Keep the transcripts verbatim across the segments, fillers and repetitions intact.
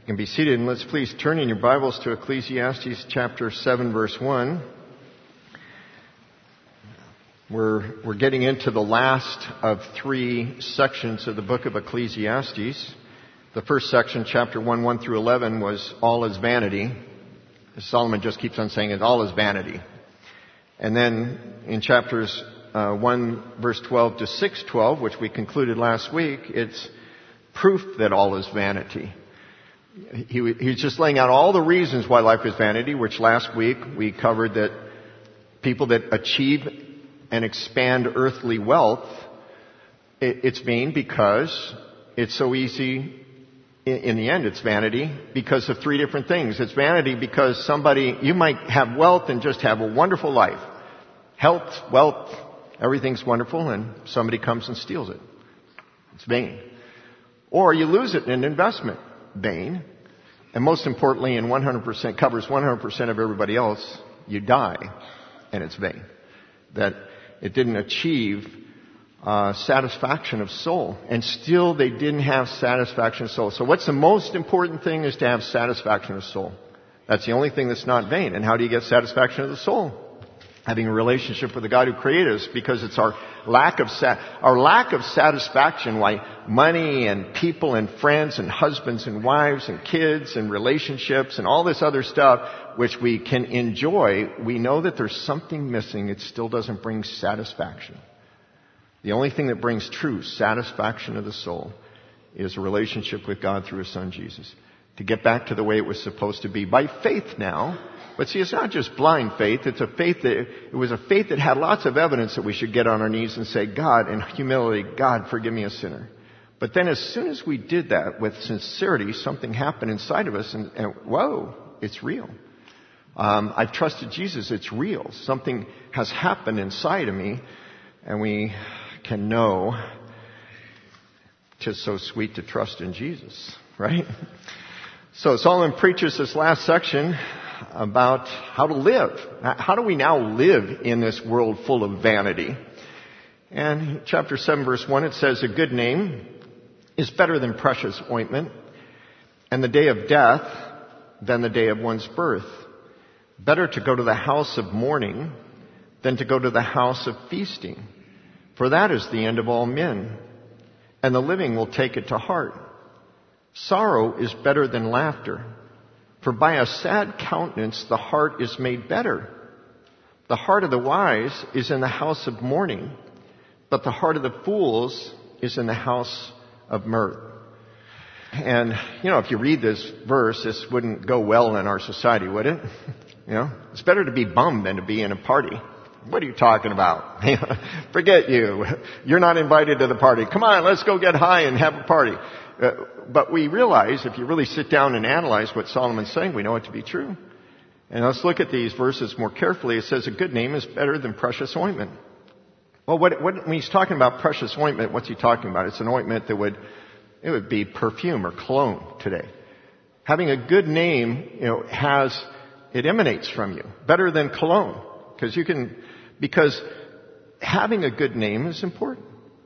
can be seated, and let's please turn in your Bibles to Ecclesiastes chapter seven, verse one. We're, we're getting into the last of three sections of the book of Ecclesiastes. The first section, chapter one, one through eleven, was all is vanity. Solomon just keeps on saying it, all is vanity. And then in chapters uh, one, verse twelve to six, twelve, which we concluded last week, it's proof that all is vanity. He, he's just laying out all the reasons why life is vanity, which last week we covered that people that achieve and expand earthly wealth, it, it's vain because it's so easy. In, in the end, it's vanity because of three different things. It's vanity because somebody, you might have wealth and just have a wonderful life. Health, wealth, everything's wonderful, and somebody comes and steals it. It's vain. Or you lose it in an investment. Vain. And most importantly, in one hundred percent, covers one hundred percent of everybody else, you die, and it's vain. That it didn't achieve uh, satisfaction of soul, and still they didn't have satisfaction of soul. So what's the most important thing is to have satisfaction of soul. That's the only thing that's not vain. And how do you get satisfaction of the soul? Having a relationship with the God who created us, because it's our lack of sa- our lack of satisfaction why money and people and friends and husbands and wives and kids and relationships and all this other stuff which we can enjoy, we know that there's something missing. It still doesn't bring satisfaction. The only thing that brings true satisfaction of the soul is a relationship with God through His Son Jesus. To get back to the way it was supposed to be by faith now. But see, it's not just blind faith. It's a faith that, it was a faith that had lots of evidence that we should get on our knees and say, God, in humility, God, forgive me a sinner. But then as soon as we did that with sincerity, something happened inside of us and, and whoa, it's real. Um, I've trusted Jesus. It's real. Something has happened inside of me, and we can know it's so sweet to trust in Jesus, right? So Solomon preaches this last section about how to live. How do we now live in this world full of vanity? And chapter seven, verse one, it says, a good name is better than precious ointment, and the day of death than the day of one's birth. Better to go to the house of mourning than to go to the house of feasting. For that is the end of all men, and the living will take it to heart. Sorrow is better than laughter. For by a sad countenance the heart is made better. The heart of the wise is in the house of mourning, but the heart of the fools is in the house of mirth. And, you know, if you read this verse, this wouldn't go well in our society, would it? You know, it's better to be bummed than to be in a party. What are you talking about? Forget you. You're not invited to the party. Come on, let's go get high and have a party. Uh, but we realize, if you really sit down and analyze what Solomon's saying, we know it to be true. And let's look at these verses more carefully. It says a good name is better than precious ointment. Well, what, what, when he's talking about precious ointment, what's he talking about? It's an ointment that would, it would be perfume or cologne today. Having a good name, you know, has, it emanates from you. Better than cologne. Because you can, because having a good name is important.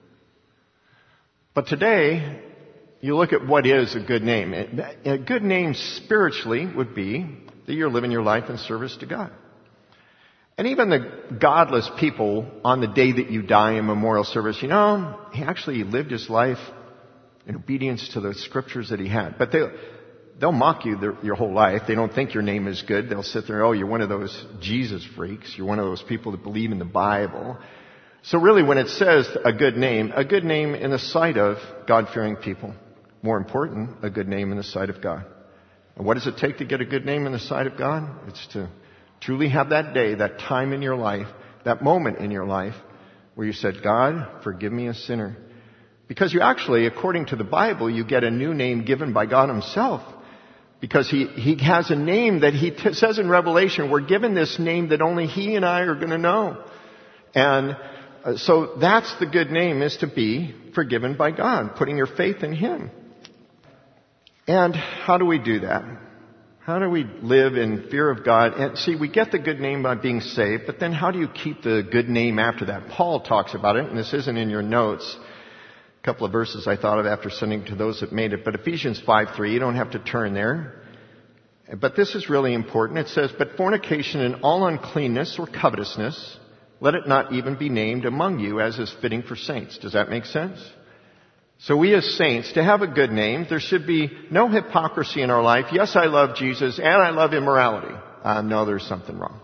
But today, you look at what is a good name. A good name spiritually would be that you're living your life in service to God. And even the godless people on the day that you die in memorial service, you know, he actually lived his life in obedience to the scriptures that he had. But they, they'll mock you their, your whole life. They don't think your name is good. They'll sit there, oh, you're one of those Jesus freaks. You're one of those people that believe in the Bible. So really when it says a good name, a good name in the sight of God-fearing people. More important, a good name in the sight of God. And what does it take to get a good name in the sight of God? It's to truly have that day, that time in your life, that moment in your life where you said, God, forgive me a sinner. Because you actually, according to the Bible, you get a new name given by God Himself. Because He, he has a name that He t- says in Revelation, we're given this name that only He and I are going to know. And uh, so that's the good name, is to be forgiven by God, putting your faith in Him. And how do we do that? How do we live in fear of God? And see, we get the good name by being saved, but then how do you keep the good name after that? Paul talks about it, and this isn't in your notes. A couple of verses I thought of after sending to those that made it. But Ephesians five three, you don't have to turn there. But this is really important. It says, but fornication and all uncleanness or covetousness, let it not even be named among you as is fitting for saints. Does that make sense? So we as saints, to have a good name, there should be no hypocrisy in our life. Yes, I love Jesus and I love immorality. Uh, no, there's something wrong.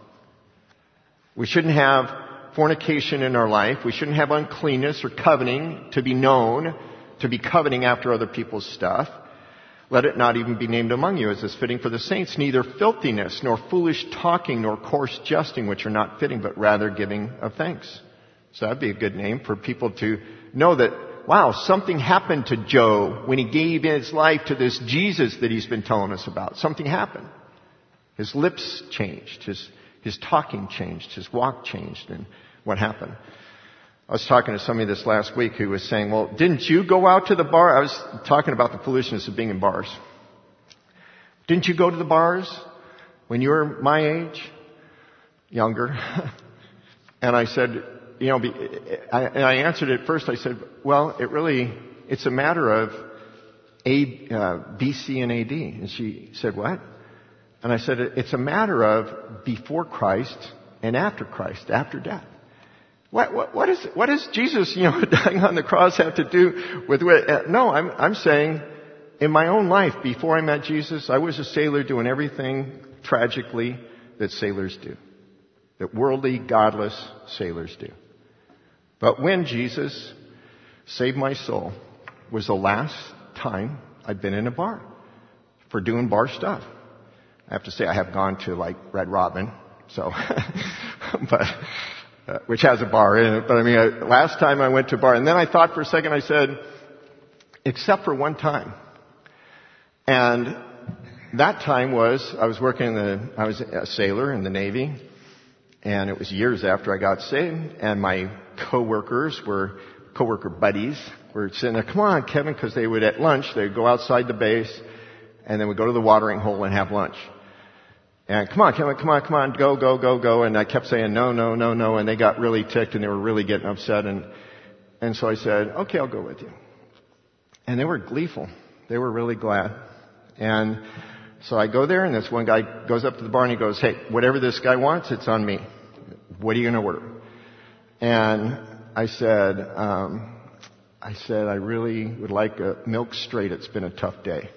We shouldn't have fornication in our life. We shouldn't have uncleanness or coveting to be known, to be coveting after other people's stuff. Let it not even be named among you as is fitting for the saints. Neither filthiness, nor foolish talking, nor coarse jesting, which are not fitting, but rather giving of thanks. So that'd be a good name for people to know that, wow, something happened to Joe when he gave his life to this Jesus that he's been telling us about. Something happened. His lips changed. His, his talking changed. His walk changed. And what happened? I was talking to somebody this last week who was saying, well, didn't you go out to the bar? I was talking about the foolishness of being in bars. Didn't you go to the bars when you were my age? Younger. And I said, you know, I, and I answered it first. I said, well, it really, it's a matter of A, uh, B C and A D. And she said, what? And I said, it's a matter of before Christ and after Christ, after death. What, what, what is, what does Jesus, you know, dying on the cross have to do with what? Uh, no, I'm, I'm saying in my own life, before I met Jesus, I was a sailor doing everything tragically that sailors do. That worldly, godless sailors do. But when Jesus saved my soul was the last time I'd been in a bar for doing bar stuff. I have to say I have gone to like Red Robin, so, but, uh, which has a bar in it. But I mean, I, last time I went to a bar, and then I thought for a second, I said, except for one time. And that time was, I was working in the, I was a sailor in the Navy, and it was years after I got saved, and my coworkers were, coworker buddies were sitting there, come on, Kevin, because they would at lunch, they'd go outside the base, and then we'd go to the watering hole and have lunch. And come on, come on, come on, come on, go, go, go, go. And I kept saying no, no, no, no. And they got really ticked and they were really getting upset. And, and so I said, okay, I'll go with you. And they were gleeful. They were really glad. And so I go there and this one guy goes up to the bar and he goes, hey, whatever this guy wants, it's on me. What are you going to order? And I said, um, I said, I really would like a milk straight. It's been a tough day.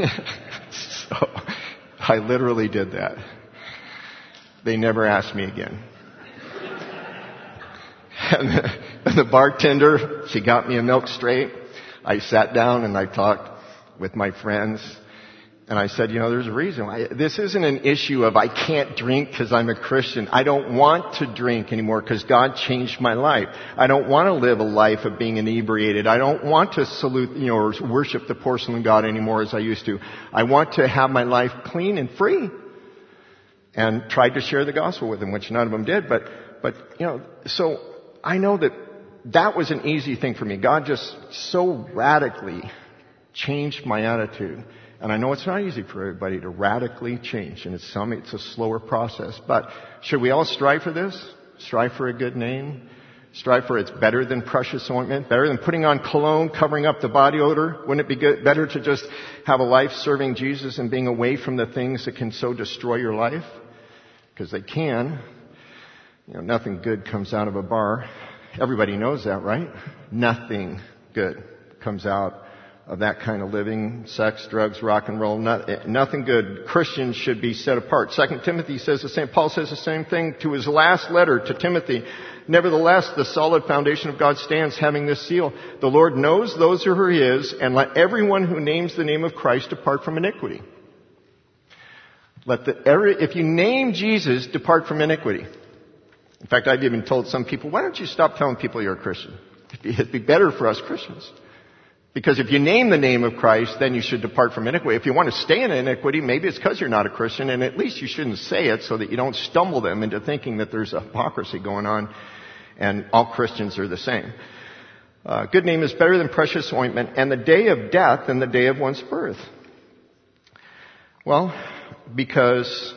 So I literally did that. They never asked me again. And the, and the bartender, she got me a milk straight. I sat down and I talked with my friends. And I said, you know, there's a reason why. This isn't an issue of I can't drink because I'm a Christian. I don't want to drink anymore because God changed my life. I don't want to live a life of being inebriated. I don't want to salute, you know, or worship the porcelain God anymore as I used to. I want to have my life clean and free. And tried to share the gospel with them, which none of them did. But, but, you know, so I know that that was an easy thing for me. God just so radically changed my attitude. And I know it's not easy for everybody to radically change, and it's some, it's a slower process. But should we all strive for this? Strive for a good name? Strive for it's better than precious ointment? Better than putting on cologne, covering up the body odor? Wouldn't it be good, better to just have a life serving Jesus and being away from the things that can so destroy your life? Because they can. You know, nothing good comes out of a bar. Everybody knows that, right? Nothing good comes out of that kind of living, sex, drugs, rock and roll, not, nothing good. Christians should be set apart. Second Timothy says the same, Paul says the same thing to his last letter to Timothy. Nevertheless, the solid foundation of God stands, having this seal. The Lord knows those who are his, and let everyone who names the name of Christ depart from iniquity. Let the, every, if you name Jesus, depart from iniquity. In fact, I've even told some people, why don't you stop telling people you're a Christian? It'd be, it'd be better for us Christians. Because if you name the name of Christ, then you should depart from iniquity. If you want to stay in iniquity, maybe it's because you're not a Christian, and at least you shouldn't say it so that you don't stumble them into thinking that there's a hypocrisy going on and all Christians are the same. Uh, good name is better than precious ointment, and the day of death than the day of one's birth. Well, because,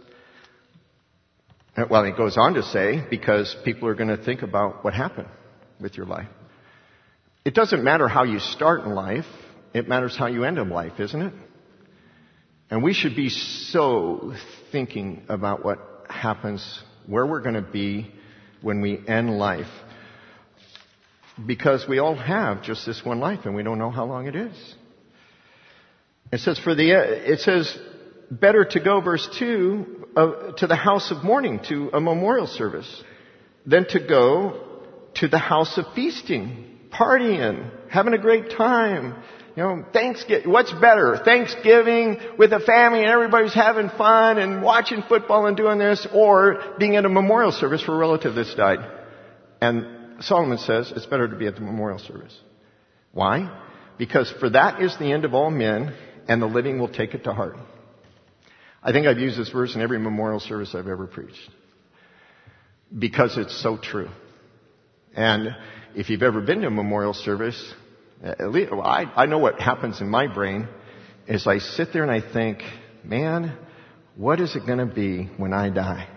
well, it goes on to say, because people are going to think about what happened with your life. It doesn't matter how you start in life. It matters how you end in life, isn't it? And we should be so thinking about what happens, where we're going to be when we end life. Because we all have just this one life and we don't know how long it is. It says for the, it says better to go, verse two, uh, to the house of mourning, to a memorial service, than to go to the house of feasting, partying, having a great time. You know, Thanksgiving, what's better? Thanksgiving with a family and everybody's having fun and watching football and doing this, or being at a memorial service for a relative that's died. And Solomon says it's better to be at the memorial service. Why? Because for that is the end of all men, and the living will take it to heart. I think I've used this verse in every memorial service I've ever preached. Because it's so true. And if you've ever been to a memorial service, at least, well, I, I know what happens in my brain is I sit there and I think, man, what is it going to be when I die?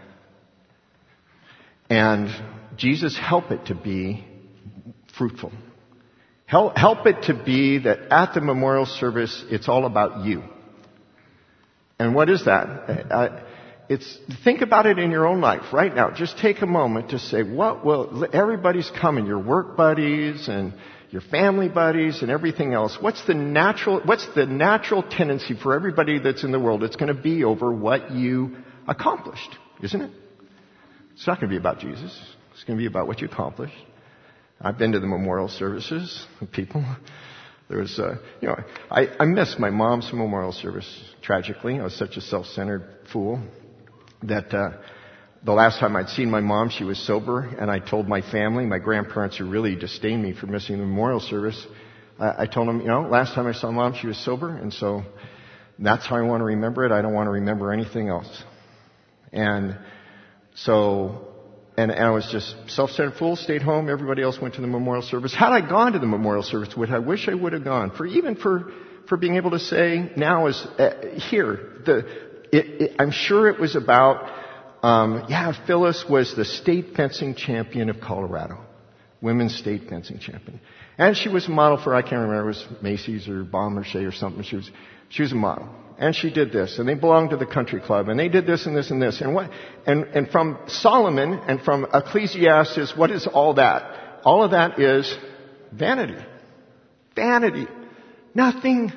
And Jesus, help it to be fruitful. Help, help it to be that at the memorial service, it's all about you. And what is that? Uh, it's, think about it in your own life right now. Just take a moment to say, what will, everybody's coming, your work buddies and your family buddies and everything else. What's the natural, what's the natural tendency for everybody that's in the world? It's going to be over what you accomplished, isn't it? It's not going to be about Jesus. It's going to be about what you accomplished. I've been to the memorial services with people. There was, uh, you know, I, I missed my mom's memorial service, tragically. I was such a self-centered fool that, uh, the last time I'd seen my mom, she was sober, and I told my family, my grandparents who really disdained me for missing the memorial service, uh, I told them, you know, last time I saw mom, she was sober, and so that's how I want to remember it. I don't want to remember anything else. And so, and, and I was just self-centered fool, stayed home, everybody else went to the memorial service. Had I gone to the memorial service, would I wish I would have gone, for even for, for being able to say now is, uh, here, the, it, it, I'm sure it was about, Um, yeah, Phyllis was the state fencing champion of Colorado. Women's state fencing champion. And she was a model for, I can't remember, it was Macy's or Bombershea or something. She was, she was a model. And she did this. And they belonged to the country club. And they did this and this and this. And what, and, and from Solomon and from Ecclesiastes, what is all that? All of that is vanity. Vanity. Nothing.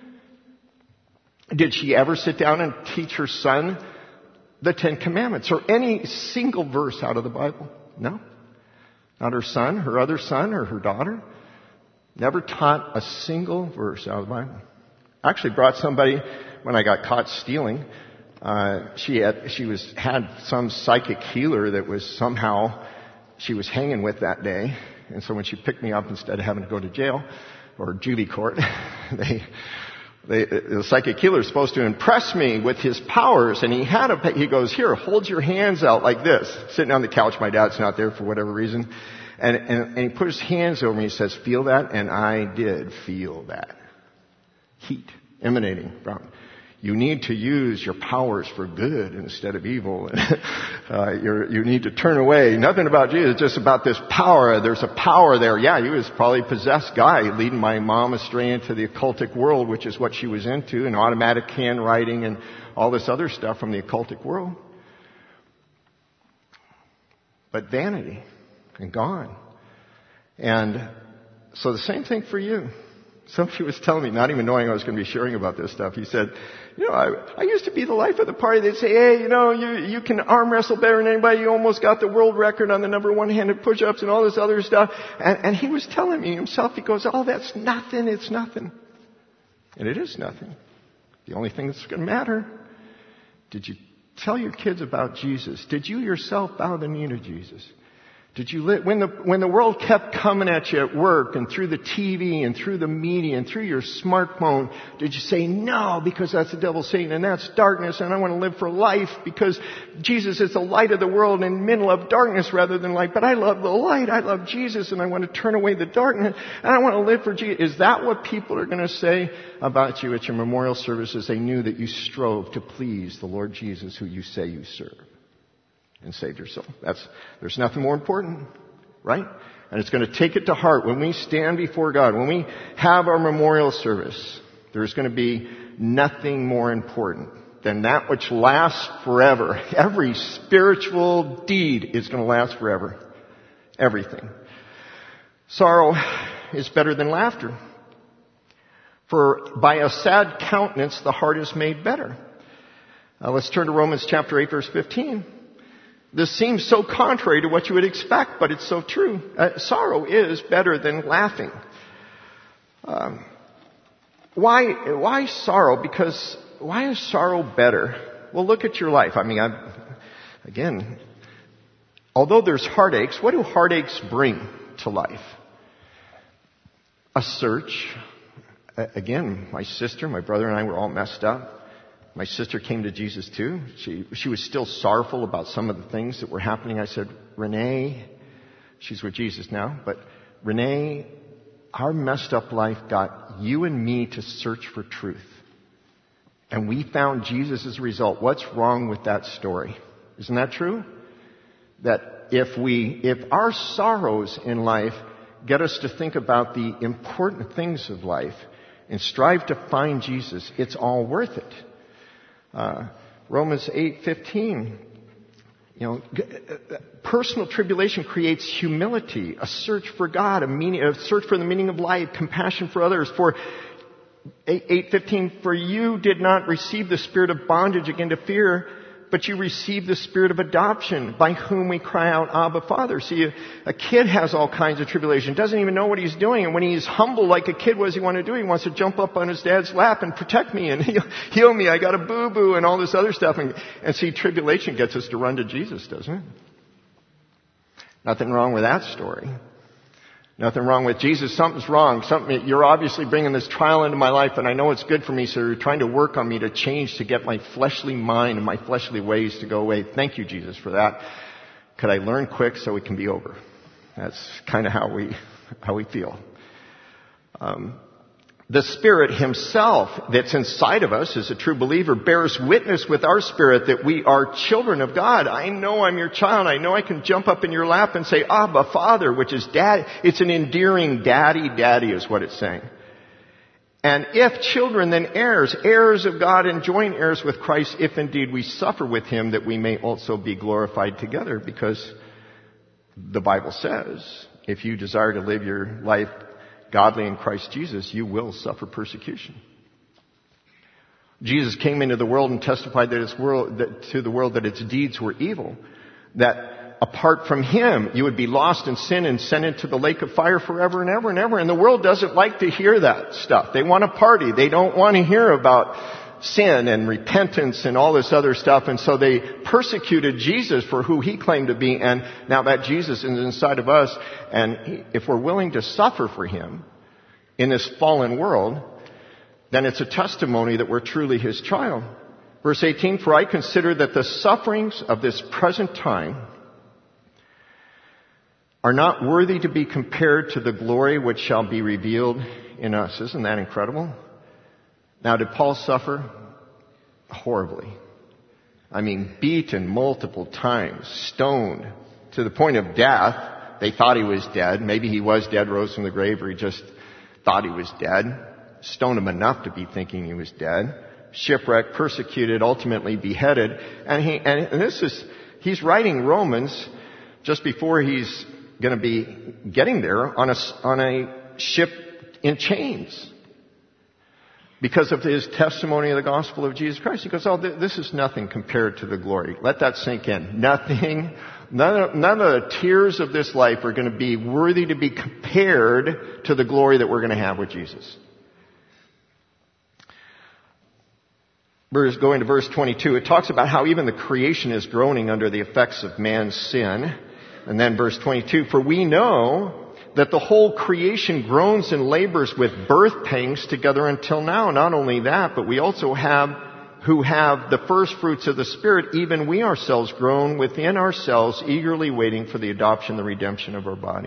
Did she ever sit down and teach her son the Ten Commandments or any single verse out of the Bible? No. Not her son, her other son, or her daughter. Never taught a single verse out of the Bible. I actually brought somebody when I got caught stealing. Uh, she had, she was, had some psychic healer that was somehow, she was hanging with that day. And so when she picked me up, instead of having to go to jail or Judy court, they, They, the psychic healer is supposed to impress me with his powers, and he had a, he goes, here, hold your hands out like this. Sitting on the couch, my dad's not there for whatever reason. And, and, and he put his hands over me, he says, feel that? And I did feel that. Heat emanating from. You need to use your powers for good instead of evil. uh, you're, you need to turn away. Nothing about Jesus, just about this power. There's a power there. Yeah, he was probably a possessed guy leading my mom astray into the occultic world, which is what she was into, and automatic handwriting and all this other stuff from the occultic world. But vanity and gone. And so the same thing for you. Somebody was telling me, not even knowing I was going to be sharing about this stuff, he said, you know, I, I used to be the life of the party. They'd say, hey, you know, you, you can arm wrestle better than anybody. You almost got the world record on the number one-handed push-ups and all this other stuff. And, and he was telling me himself, he goes, oh, that's nothing. It's nothing. And it is nothing. The only thing that's going to matter, did you tell your kids about Jesus? Did you yourself bow the knee to Jesus? Did you li- when the when the world kept coming at you at work and through the T V and through the media and through your smartphone, did you say no because that's the devil, Satan, and that's darkness, and I want to live for life because Jesus is the light of the world and men love darkness rather than light, but I love the light, I love Jesus, and I want to turn away the darkness and I want to live for Jesus? Is that what people are going to say about you at your memorial services? They knew that you strove to please the Lord Jesus, who you say you serve, and saved your soul. That's, there's nothing more important, right? and it's going to take it to heart when we stand before God, when we have our memorial service. There's going to be nothing more important than that which lasts forever. Every spiritual deed is going to last forever. Everything. Sorrow is better than laughter. For by a sad countenance the heart is made better. Uh, let's turn to Romans chapter eight, verse fifteen. This seems so contrary to what you would expect, but it's so true. Uh, sorrow is better than laughing. Um, why, why sorrow? Because why is sorrow better? Well, look at your life. I mean, I've, again, although there's heartaches, what do heartaches bring to life? A search. Again, my sister, my brother and I were all messed up. My sister came to Jesus too. She, she was still sorrowful about some of the things that were happening. I said, Renee, she's with Jesus now, but Renee, our messed up life got you and me to search for truth. And we found Jesus as a result. What's wrong with that story? Isn't that true? That if we, if our sorrows in life get us to think about the important things of life and strive to find Jesus, it's all worth it. Uh, Romans eight fifteen, you know, personal tribulation creates humility, a search for God, a meaning, a search for the meaning of life, compassion for others. For eight fifteen, for you did not receive the spirit of bondage again to fear, but you received the spirit of adoption, by whom we cry out, Abba, Father. See, a, a kid has all kinds of tribulation, doesn't even know what he's doing. And when he's humble like a kid, what does he want to do? He wants to jump up on his dad's lap and protect me and heal, heal me. I got a boo-boo and all this other stuff. And, and see, tribulation gets us to run to Jesus, doesn't it? Nothing wrong with that story. Nothing wrong with Jesus. Something's wrong. Something, you're obviously bringing this trial into my life, and I know it's good for me, so you're trying to work on me to change, to get my fleshly mind and my fleshly ways to go away. Thank you, Jesus, for that. Could I learn quick so it can be over? That's kind of how we, how we feel. Um, the Spirit Himself that's inside of us as a true believer bears witness with our spirit that we are children of God. I know I'm your child. I know I can jump up in your lap and say, Abba, Father, which is Dad. It's an endearing daddy, daddy is what it's saying. And if children, then heirs, heirs of God and joint heirs with Christ, if indeed we suffer with Him, that we may also be glorified together. Because the Bible says, if you desire to live your life godly in Christ Jesus, you will suffer persecution. Jesus came into the world and testified that its world, that, to the world that its deeds were evil. That apart from Him, you would be lost in sin and sent into the lake of fire forever and ever and ever. And the world doesn't like to hear that stuff. They want to party. They don't want to hear about sin and repentance and all this other stuff. And so they persecuted Jesus for who He claimed to be. And now that Jesus is inside of us, and he, if we're willing to suffer for Him in this fallen world, then it's a testimony that we're truly His child. Verse eighteen, for I consider that the sufferings of this present time are not worthy to be compared to the glory which shall be revealed in us. Isn't that incredible? Now, did Paul suffer? Horribly. I mean, beaten multiple times, stoned to the point of death. They thought he was dead. Maybe he was dead, rose from the grave, or he just thought he was dead. Stoned him enough to be thinking he was dead. Shipwrecked, persecuted, ultimately beheaded. And he, and this is, he's writing Romans just before he's going to be getting there on a, on a ship in chains. Because of his testimony of the gospel of Jesus Christ. He goes, oh, th- this is nothing compared to the glory. Let that sink in. Nothing, none of, none of the tears of this life are going to be worthy to be compared to the glory that we're going to have with Jesus. Verse, going to verse twenty-two, it talks about how even the creation is groaning under the effects of man's sin. And then verse twenty-two, for we know that the whole creation groans and labors with birth pangs together until now. Not only that, but we also have, who have the first fruits of the Spirit, even we ourselves groan within ourselves, eagerly waiting for the adoption, the redemption of our body.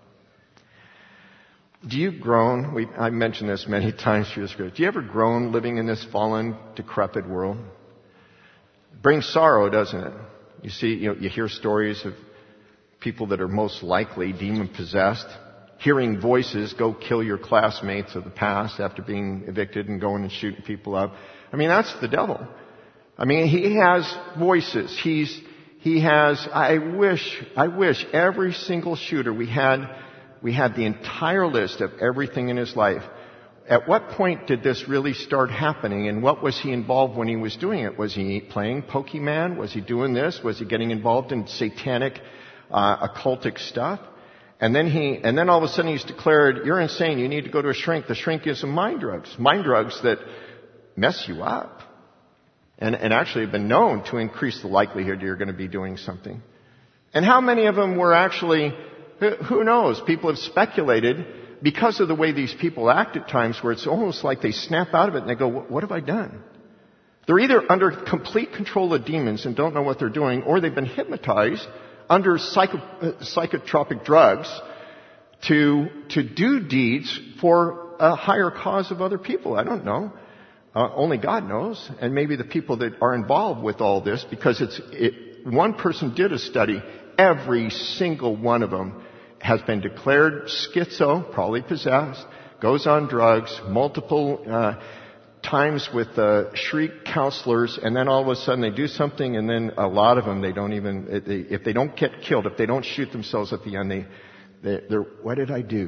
Do you groan? We, I've mentioned this many times through this group. Do you ever groan living in this fallen, decrepit world? It brings sorrow, doesn't it? You see, you know, you hear stories of people that are most likely demon-possessed. Hearing voices, go kill your classmates of the past after being evicted and going and shooting people up. I mean, that's the devil. I mean, he has voices. He's, he has, I wish, I wish every single shooter we had, we had the entire list of everything in his life. At what point did this really start happening, and what was he involved when he was doing it? Was he playing Pokemon? Was he doing this? Was he getting involved in satanic, uh, occultic stuff? And then he, and then all of a sudden he's declared, you're insane, you need to go to a shrink. The shrink gives him mind drugs. Mind drugs that mess you up. And, and actually have been known to increase the likelihood you're going to be doing something. And how many of them were actually, who knows, people have speculated because of the way these people act at times where it's almost like they snap out of it and they go, what have I done? They're either under complete control of demons and don't know what they're doing, or they've been hypnotized under psycho, uh, psychotropic drugs to, to do deeds for a higher cause of other people. I don't know. Uh, only God knows. And maybe the people that are involved with all this, because it's, it, one person did a study, every single one of them has been declared schizo, probably possessed, goes on drugs, multiple, uh, times with uh, shriek counselors, and then all of a sudden they do something, and then a lot of them they don't even, if they don't get killed, if they don't shoot themselves at the end, they, they they're, what did I do?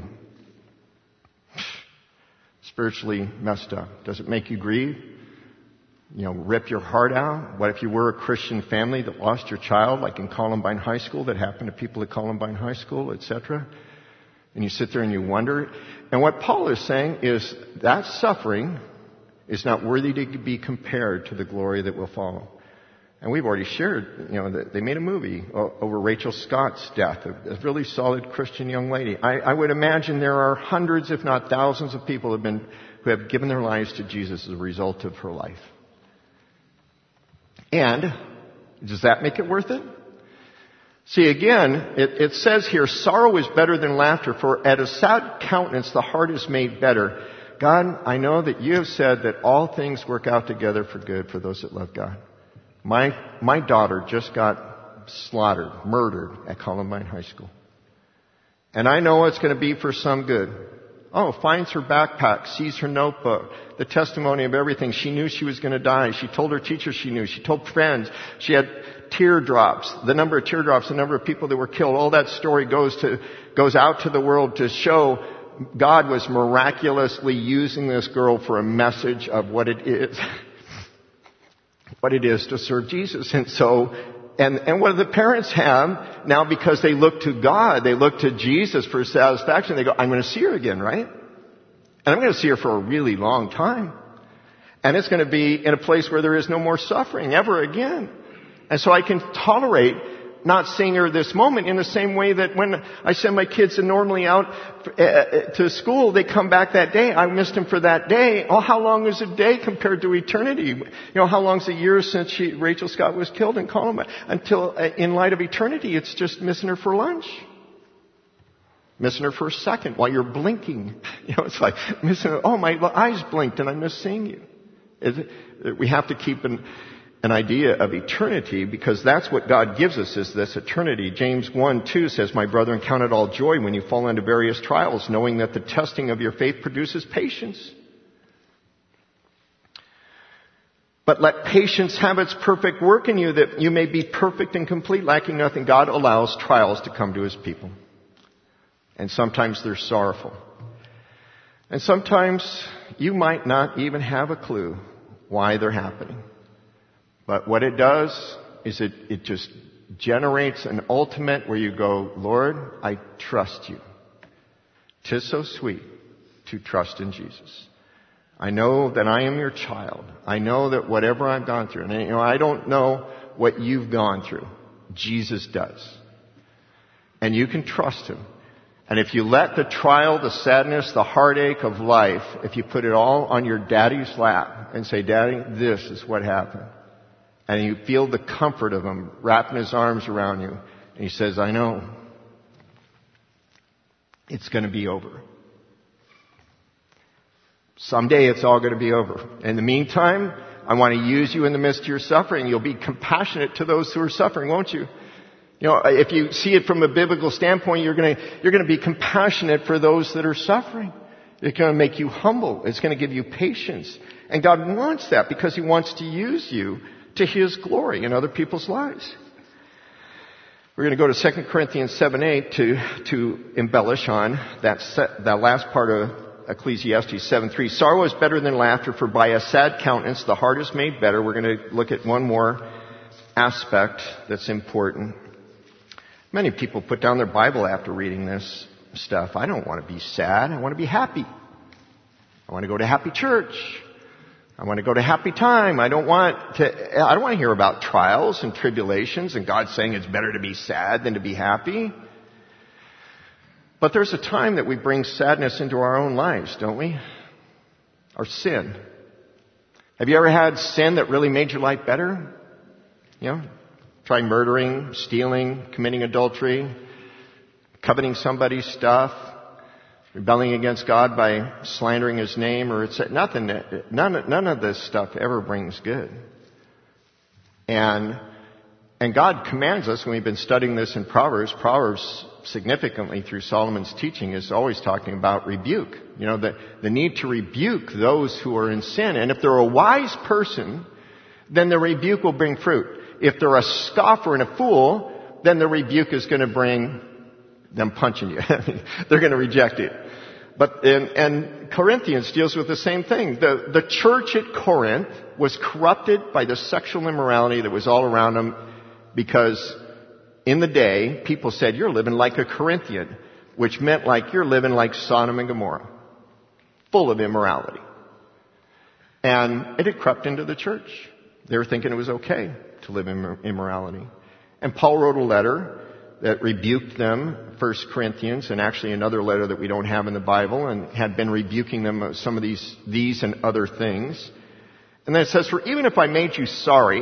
Spiritually messed up. Does it make you grieve? You know, rip your heart out? What if you were a Christian family that lost your child, like in Columbine High School, that happened to people at Columbine High School, et cetera? And you sit there and you wonder. And what Paul is saying is that suffering is not worthy to be compared to the glory that will follow. And we've already shared, you know, that they made a movie over Rachel Scott's death, a really solid Christian young lady. I, I would imagine there are hundreds, if not thousands, of people who have been, who have given their lives to Jesus as a result of her life. And does that make it worth it? See, again, it, it says here, sorrow is better than laughter, for at a sad countenance the heart is made better. God, I know that you have said that all things work out together for good for those that love God. My, my daughter just got slaughtered, murdered at Columbine High School. And I know it's going to be for some good. Oh, finds her backpack, sees her notebook, the testimony of everything. She knew she was going to die. She told her teacher she knew. She told friends. She had teardrops, the number of teardrops, the number of people that were killed. All that story goes to, goes out to the world to show God was miraculously using this girl for a message of what it is, what it is to serve Jesus. And so, and, and what do the parents have now, because they look to God, they look to Jesus for satisfaction. They go, I'm going to see her again, right? And I'm going to see her for a really long time. And it's going to be in a place where there is no more suffering ever again. And so I can tolerate not seeing her this moment in the same way that when I send my kids normally out to school, they come back that day. I missed them for that day. Oh, how long is a day compared to eternity? You know, how long's a year since she, Rachel Scott was killed in Columbine? Until, in light of eternity, it's just missing her for lunch. Missing her for a second while you're blinking. You know, it's like missing her. Oh, my eyes blinked and I missed seeing you. It, we have to keep an, an idea of eternity, because that's what God gives us, is this eternity. James one two says, my brethren, count it all joy when you fall into various trials, knowing that the testing of your faith produces patience. But let patience have its perfect work in you, that you may be perfect and complete, lacking nothing. God allows trials to come to His people. And sometimes they're sorrowful. And sometimes you might not even have a clue why they're happening. But what it does is it, it just generates an ultimate where you go, Lord, I trust you. 'Tis so sweet to trust in Jesus. I know that I am your child. I know that whatever I've gone through, and you know, I don't know what you've gone through. Jesus does. And you can trust Him. And if you let the trial, the sadness, the heartache of life, if you put it all on your daddy's lap and say, Daddy, this is what happened. And you feel the comfort of Him wrapping His arms around you. And He says, I know. It's going to be over. Someday it's all going to be over. In the meantime, I want to use you in the midst of your suffering. You'll be compassionate to those who are suffering, won't you? You know, if you see it from a biblical standpoint, you're going to, you're going to be compassionate for those that are suffering. It's going to make you humble. It's going to give you patience. And God wants that because He wants to use you to His glory in other people's lives. We're going to go to Second Corinthians seven eight to, to embellish on that, set, that last part of Ecclesiastes seven three. Sorrow is better than laughter, for by a sad countenance the heart is made better. We're going to look at one more aspect that's important. Many people put down their Bible after reading this stuff. I don't want to be sad. I want to be happy. I want to go to happy church. I want to go to happy time. I don't want to, I don't want to hear about trials and tribulations and God saying it's better to be sad than to be happy. But there's a time that we bring sadness into our own lives, don't we? Our sin. Have you ever had sin that really made your life better? You know, try murdering, stealing, committing adultery, coveting somebody's stuff, rebelling against God by slandering His name, or it's nothing. None, none of this stuff ever brings good. And and God commands us, when we've been studying this in Proverbs, Proverbs significantly through Solomon's teaching is always talking about rebuke. You know, the, the need to rebuke those who are in sin. And if they're a wise person, then the rebuke will bring fruit. If they're a scoffer and a fool, then the rebuke is going to bring them punching you. They're going to reject it. But, and, and Corinthians deals with the same thing. The, the church at Corinth was corrupted by the sexual immorality that was all around them, because in the day, people said, you're living like a Corinthian, which meant like you're living like Sodom and Gomorrah, full of immorality. And it had crept into the church. They were thinking it was okay to live in immorality. And Paul wrote a letter that rebuked them, First Corinthians, and actually another letter that we don't have in the Bible, and had been rebuking them of some of these, these and other things. And then it says, for even if I made you sorry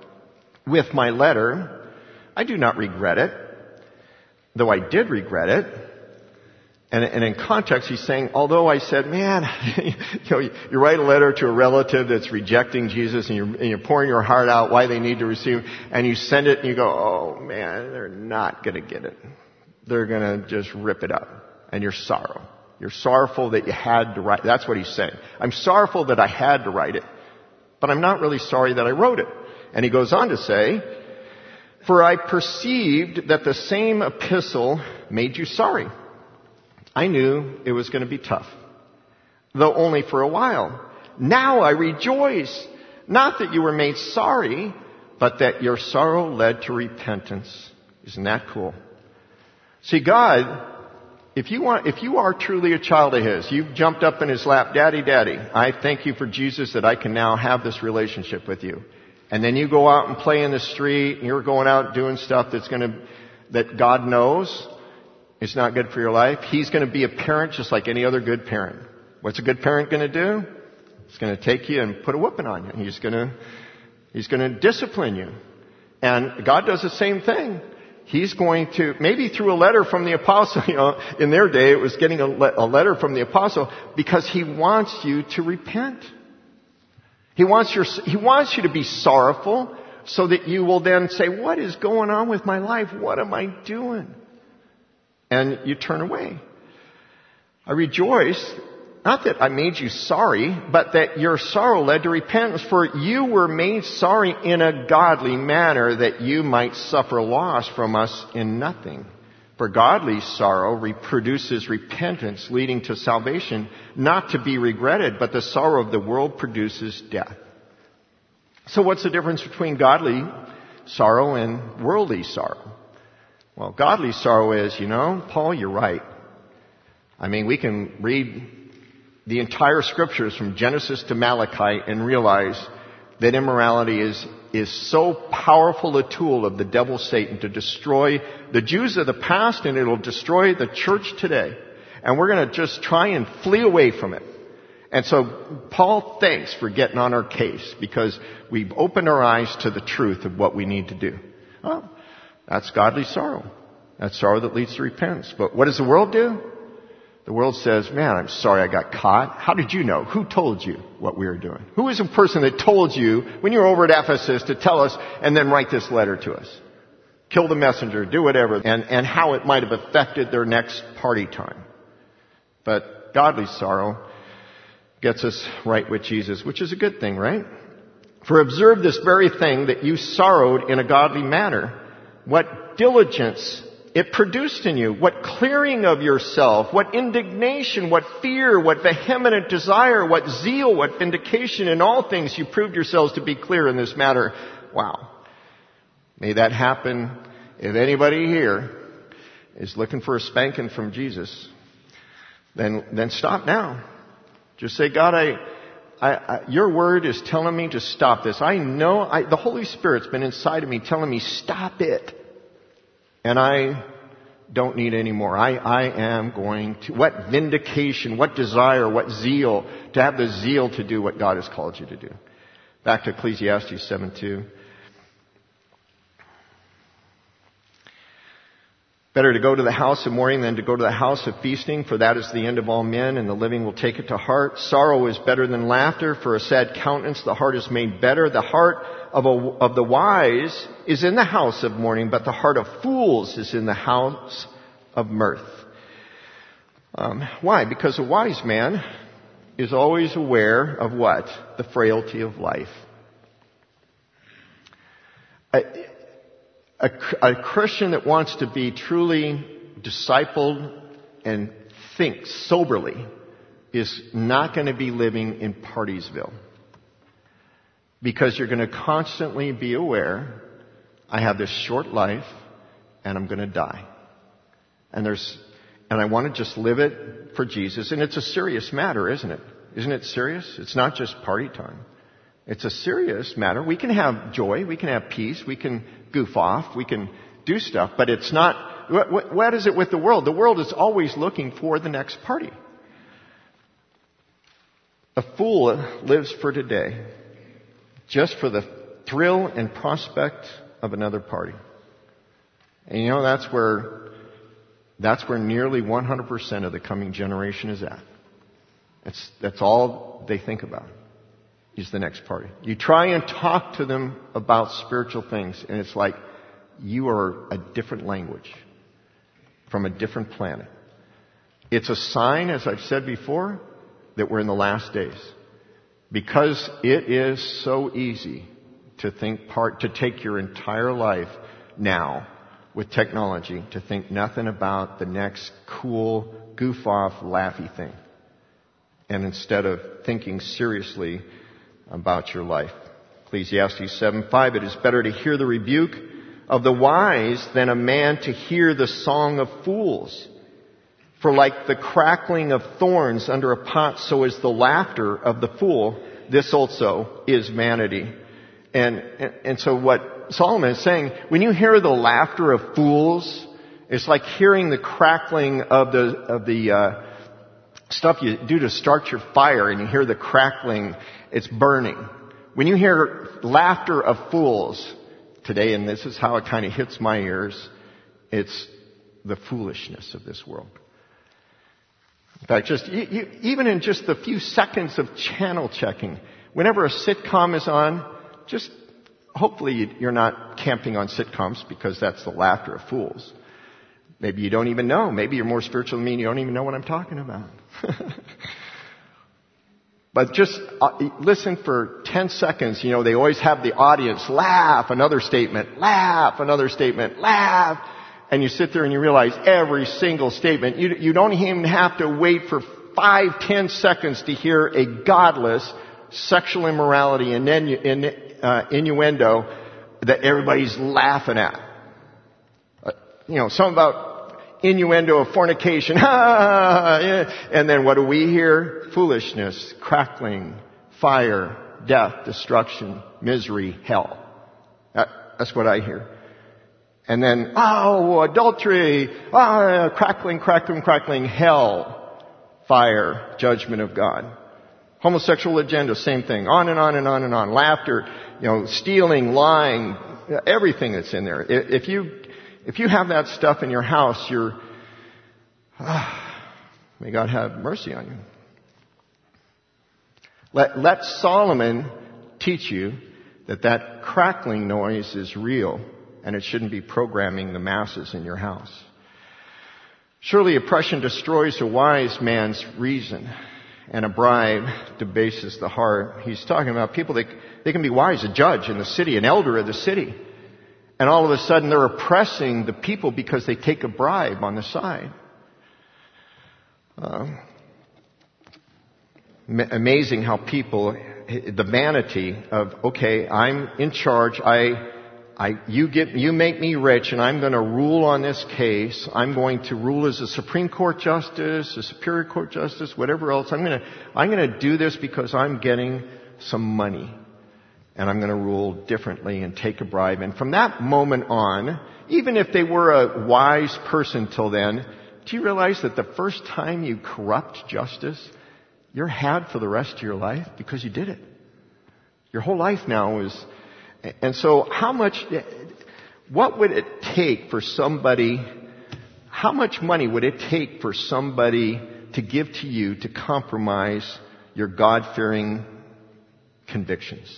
with my letter, I do not regret it, though I did regret it. And, and in context, he's saying, although I said, man, you know, you write a letter to a relative that's rejecting Jesus, and you're, and you're pouring your heart out why they need to receive, and you send it and you go, oh man, they're not going to get it. They're going to just rip it up. And you're sorrow. You're sorrowful that you had to write. That's what he's saying. I'm sorrowful that I had to write it, but I'm not really sorry that I wrote it. And he goes on to say, for I perceived that the same epistle made you sorry. I knew it was going to be tough, though only for a while. Now I rejoice, not that you were made sorry, but that your sorrow led to repentance. Isn't that cool? See, God, if you want, if you are truly a child of His, you've jumped up in His lap, Daddy, Daddy, I thank you for Jesus that I can now have this relationship with you. And then you go out and play in the street, and you're going out doing stuff that's going to, that God knows it's not good for your life. He's going to be a parent just like any other good parent. What's a good parent going to do? He's going to take you and put a whooping on you. He's going to, he's going to discipline you. And God does the same thing. He's going to, maybe through a letter from the apostle, you know, in their day it was getting a, le- a letter from the apostle, because He wants you to repent. He wants your, He wants you to be sorrowful so that you will then say, what is going on with my life? What am I doing? And you turn away. I rejoice, not that I made you sorry, but that your sorrow led to repentance, for you were made sorry in a godly manner, that you might suffer loss from us in nothing. For godly sorrow reproduces repentance, leading to salvation, not to be regretted, but the sorrow of the world produces death. So what's the difference between godly sorrow and worldly sorrow? Well, godly sorrow is, you know, Paul, you're right. I mean, we can read the entire scriptures from Genesis to Malachi and realize that immorality is, is so powerful a tool of the devil Satan to destroy the Jews of the past, and it'll destroy the church today. And we're going to just try and flee away from it. And so, Paul, thanks for getting on our case, because we've opened our eyes to the truth of what we need to do. Well, that's godly sorrow. That's sorrow that leads to repentance. But what does the world do? The world says, man, I'm sorry I got caught. How did you know? Who told you what we were doing? Who was the person that told you when you were over at Ephesus to tell us and then write this letter to us? kill the messenger, do whatever, and, and how it might have affected their next party time. But godly sorrow gets us right with Jesus, which is a good thing, right? For observe this very thing, that you sorrowed in a godly manner. What diligence it produced in you, what clearing of yourself, what indignation, what fear, what vehement desire, what zeal, what vindication. In all things you proved yourselves to be clear in this matter. Wow. May that happen. If anybody here is looking for a spanking from Jesus, then, then stop now. Just say, God, I, I, I, your word is telling me to stop this. I know I, the Holy Spirit's been inside of me telling me, stop it. And I don't need any more. I, I am going to, what vindication, what desire, what zeal, to have the zeal to do what God has called you to do. Back to Ecclesiastes seven two. Better to go to the house of mourning than to go to the house of feasting, for that is the end of all men, and the living will take it to heart. Sorrow is better than laughter, for a sad countenance the heart is made better. The heart of, a, of the wise is in the house of mourning, but the heart of fools is in the house of mirth. Um, why? Because a wise man is always aware of what? The frailty of life. I, A, a Christian that wants to be truly discipled and thinks soberly is not going to be living in Partysville. Because you're going to constantly be aware, I have this short life and I'm going to die. And there's, and I want to just live it for Jesus. And it's a serious matter, isn't it? Isn't it serious? It's not just party time. It's a serious matter. We can have joy. We can have peace. We can goof off. We can do stuff. But it's not... What, what, what is it with the world? The world is always looking for the next party. A fool lives for today, just for the thrill and prospect of another party. And you know, that's where, that's where nearly one hundred percent of the coming generation is at. That's, that's all they think about. Is the next party. You try and talk to them about spiritual things, and it's like you are a different language from a different planet. It's a sign, as I've said before, that we're in the last days. Because it is so easy to think part, to take your entire life now with technology, to think nothing about the next cool, goof-off, laughy thing. And instead of thinking seriously about your life. Ecclesiastes seven five, it is better to hear the rebuke of the wise than a man to hear the song of fools. For like the crackling of thorns under a pot, so is the laughter of the fool. This also is vanity. And, and, and so what Solomon is saying, when you hear the laughter of fools, it's like hearing the crackling of the, of the, uh, stuff you do to start your fire, and you hear the crackling, it's burning. When you hear laughter of fools today, and this is how it kind of hits my ears, it's the foolishness of this world. In fact, just you, you, even in just the few seconds of channel checking, whenever a sitcom is on, just hopefully you're not camping on sitcoms, because that's the laughter of fools. Maybe you don't even know. Maybe you're more spiritual than me and you don't even know what I'm talking about. But just uh, listen for ten seconds. You know, they always have the audience laugh, another statement, laugh, another statement, laugh. And you sit there and you realize every single statement. You, you don't even have to wait for five, ten seconds to hear a godless sexual immorality and innu- uh, innuendo that everybody's laughing at. Uh, you know, something about innuendo of fornication. And then what do we hear? Foolishness, crackling, fire, death, destruction, misery, hell. That, that's what I hear. And then, oh, adultery, oh, crackling, crackling, crackling, hell, fire, judgment of God. Homosexual agenda, same thing. On and on and on and on. Laughter, you know, stealing, lying, everything that's in there. If you If you have that stuff in your house, you're, ah, may God have mercy on you. Let, let Solomon teach you that that crackling noise is real and it shouldn't be programming the masses in your house. Surely oppression destroys a wise man's reason, and a bribe debases the heart. He's talking about people that they can be wise, a judge in the city, an elder of the city, and all of a sudden they're oppressing the people because they take a bribe on the side. Uh, amazing how people, the vanity of, okay, I'm in charge, I, I, you get, you make me rich, and I'm going to rule on this case. I'm going to rule as a Supreme Court justice, a Superior Court justice, whatever else. I'm going to, I'm going to do this because I'm getting some money, and I'm going to rule differently and take a bribe. And from that moment on, even if they were a wise person till then, do you realize that the first time you corrupt justice, you're had for the rest of your life because you did it? Your whole life now is... And so how much, what would it take for somebody, how much money would it take for somebody to give to you to compromise your God-fearing convictions?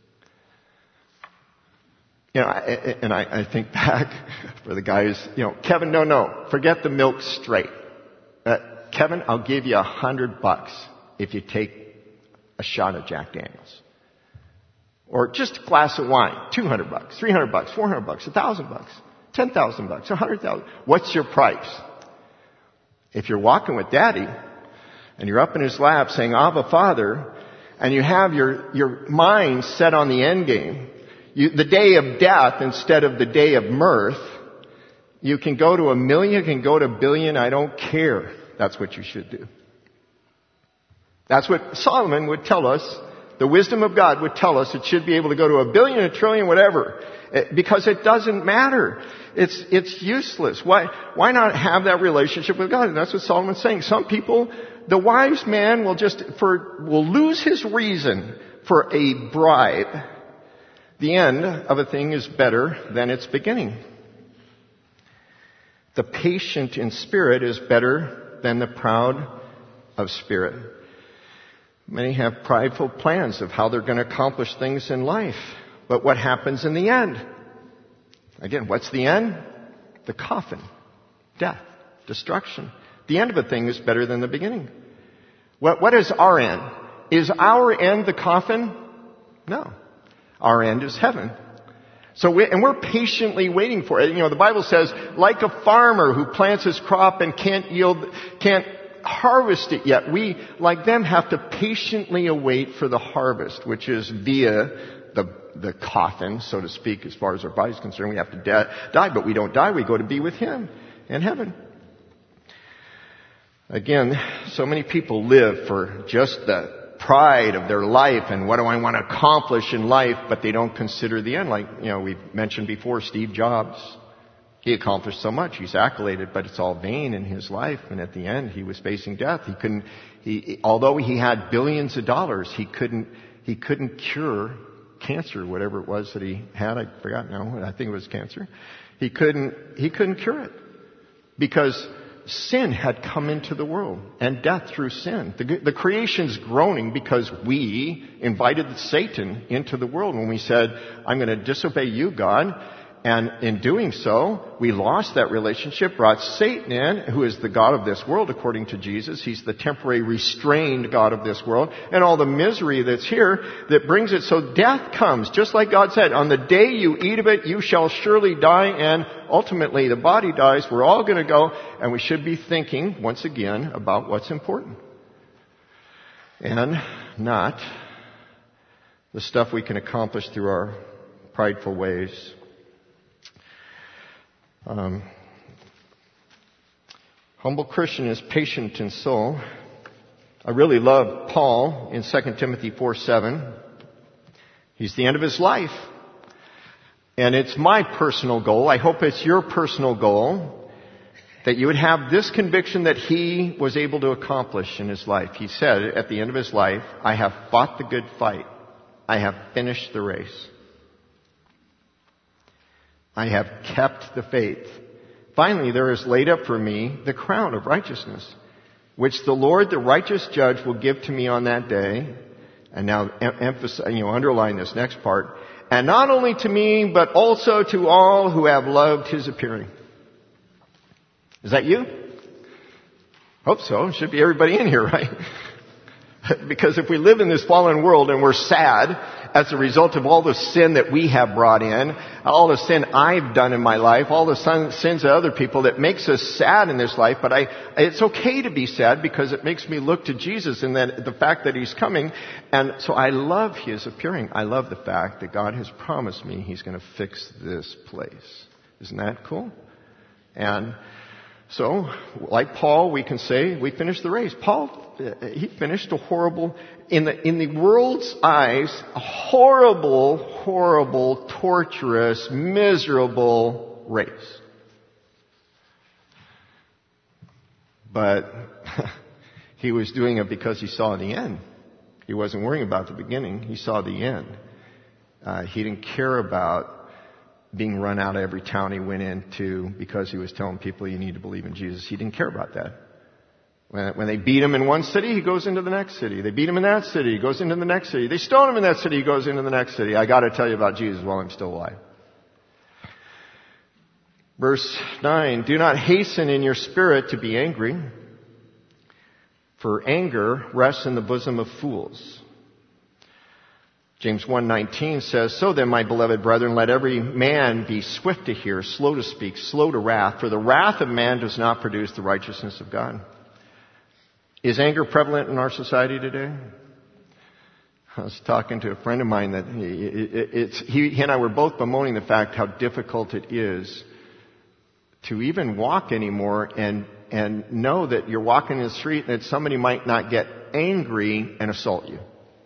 You know, I, and I, I think back for the guys, you know, Kevin, no, no, forget the milk straight. Uh, Kevin, I'll give you a hundred bucks if you take a shot of Jack Daniels. Or just a glass of wine, two hundred bucks, three hundred bucks, four hundred bucks, one thousand bucks, ten thousand bucks, one hundred thousand. What's your price? If you're walking with Daddy and you're up in his lap saying, Abba, Father, and you have your, your mind set on the end game, you, the day of death instead of the day of mirth, you can go to a million, you can go to a billion, I don't care. That's what you should do. That's what Solomon would tell us. The wisdom of God would tell us it should be able to go to a billion, a trillion, whatever. Because it doesn't matter. It's, it's useless. Why, why not have that relationship with God? And that's what Solomon's saying. Some people, the wise man will just, for, will lose his reason for a bribe. The end of a thing is better than its beginning. The patient in spirit is better than the proud of spirit. Many have prideful plans of how they're going to accomplish things in life. But what happens in the end? Again, what's the end? The coffin. Death. Destruction. The end of a thing is better than the beginning. What, what is our end? Is our end the coffin? No. Our end is heaven. So we, and we're patiently waiting for it. You know, the Bible says, like a farmer who plants his crop and can't yield, can't harvest it yet. We, like them, have to patiently await for the harvest, which is via the, the coffin, so to speak, as far as our body is concerned. We have to de- die, but we don't die. We go to be with Him in heaven. Again, so many people live for just the pride of their life and what do I want to accomplish in life, but they don't consider the end. Like, you know, we mentioned before, Steve Jobs. He accomplished so much. He's accoladed, but it's all vain in his life. And at the end, he was facing death. He couldn't, he, although he had billions of dollars, he couldn't, he couldn't cure cancer, whatever it was that he had. I forgot now. I think it was cancer. He couldn't, he couldn't cure it because sin had come into the world and death through sin. The, the creation's groaning because we invited Satan into the world when we said, I'm going to disobey you, God. And in doing so, we lost that relationship, brought Satan in, who is the god of this world, according to Jesus. He's the temporary restrained god of this world. And all the misery that's here that brings it. So death comes, just like God said, on the day you eat of it, you shall surely die. And ultimately, the body dies. We're all going to go. And we should be thinking, once again, about what's important. And not the stuff we can accomplish through our prideful ways. Um, humble Christian is patient in soul. I really love Paul in Second Timothy four seven. He's the end of his life. And it's my personal goal. I hope it's your personal goal that you would have this conviction that he was able to accomplish in his life. He said at the end of his life, I have fought the good fight. I have finished the race. I have kept the faith. Finally, there is laid up for me the crown of righteousness, which the Lord, the righteous judge, will give to me on that day. And now emphasize, you know, underline this next part. and not only to me, but also to all who have loved his appearing. Is that you? Hope so. It should be everybody in here, right? Because if we live in this fallen world and we're sad as a result of all the sin that we have brought in, all the sin I've done in my life, all the sins of other people, that makes us sad in this life. But I, it's okay to be sad because it makes me look to Jesus and then the fact that he's coming. And so I love his appearing. I love the fact that God has promised me he's going to fix this place. Isn't that cool? And so, like Paul, we can say we finished the race. Paul, he finished a horrible, in the, in the world's eyes, a horrible, horrible, torturous, miserable race. But he was doing it because he saw the end. He wasn't worrying about the beginning. He saw the end. Uh, he didn't care about being run out of every town he went into because he was telling people you need to believe in Jesus. He didn't care about that. When, when they beat him in one city, he goes into the next city. They beat him in that city, he goes into the next city. They stone him in that city, he goes into the next city. I got to tell you about Jesus while I'm still alive. Verse nine, do not hasten in your spirit to be angry, for anger rests in the bosom of fools. James one nineteen says, so then, my beloved brethren, let every man be swift to hear, slow to speak, slow to wrath, for the wrath of man does not produce the righteousness of God. Is anger prevalent in our society today? I was talking to a friend of mine that he, it, it's, he, he and I were both bemoaning the fact how difficult it is to even walk anymore and, and know that you're walking in the street and that somebody might not get angry and assault you.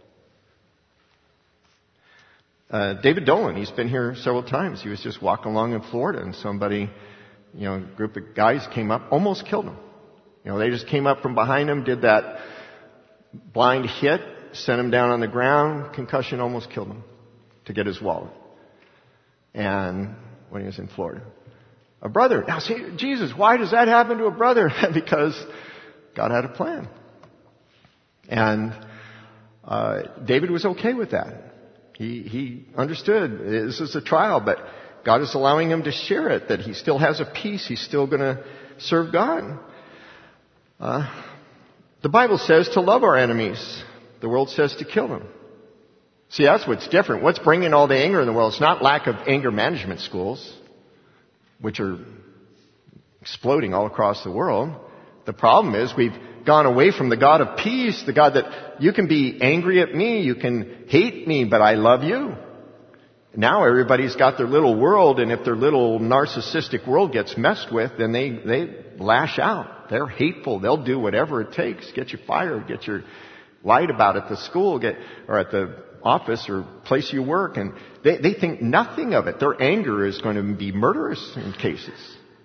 Uh, David Dolan, he's been here several times. He was just walking along in Florida and somebody, you know, a group of guys came up, almost killed him. You know, they just came up from behind him, did that blind hit, sent him down on the ground, concussion, almost killed him to get his wallet. And when he was in Florida. A brother. Now see, Jesus, why does that happen to a brother? Because God had a plan. And uh, David was okay with that. He, he understood this is a trial, but God is allowing him to share it, that he still has a peace. He's still going to serve God. Uh, the Bible says to love our enemies. The world says to kill them. See, that's what's different. What's bringing all the anger in the world? It's not lack of anger management schools, which are exploding all across the world. The problem is we've gone away from the God of peace, the God that you can be angry at me, you can hate me, but I love you. Now everybody's got their little world, and if their little narcissistic world gets messed with, then they, they lash out. They're hateful. They'll do whatever it takes. Get you fired, get your lied about at the school, get, or at the office or place you work, and they, they think nothing of it. Their anger is going to be murderous in cases.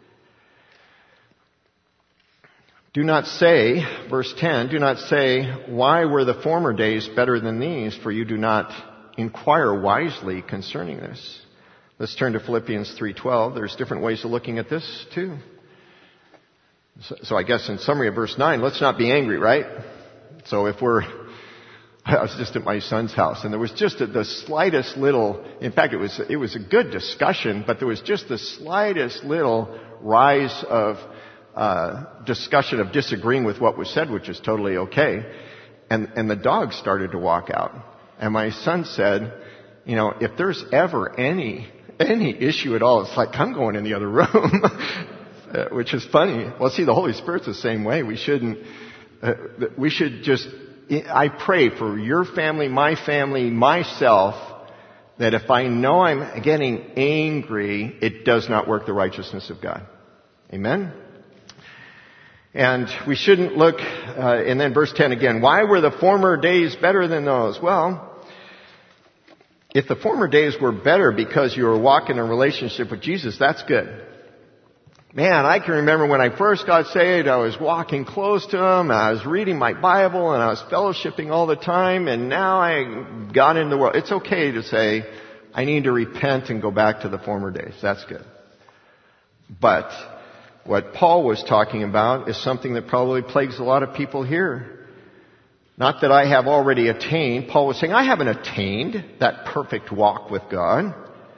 Do not say, verse ten, do not say, why were the former days better than these? For you do not inquire wisely concerning this. Let's turn to Philippians three twelve. There's different ways of looking at this too. So, so I guess in summary of verse nine, let's not be angry, right? So if we're, I was just at my son's house and there was just a, the slightest little, in fact it was, it was a good discussion, but there was just the slightest little rise of Uh, discussion of disagreeing with what was said, which is totally okay. And, and the dog started to walk out. And my son said, you know, if there's ever any, any issue at all, it's like, I'm going in the other room, which is funny. Well, see, the Holy Spirit's the same way. We shouldn't, uh, we should just, I pray for your family, my family, myself, that if I know I'm getting angry, it does not work the righteousness of God. Amen? And we shouldn't look, uh, and then verse ten again, why were the former days better than those? Well, if the former days were better because you were walking in a relationship with Jesus, that's good. Man, I can remember when I first got saved, I was walking close to Him, I was reading my Bible, and I was fellowshipping all the time, and now I got into the world. It's okay to say, I need to repent and go back to the former days. That's good. But what Paul was talking about is something that probably plagues a lot of people here. Not that I have already attained. Paul was saying, I haven't attained that perfect walk with God,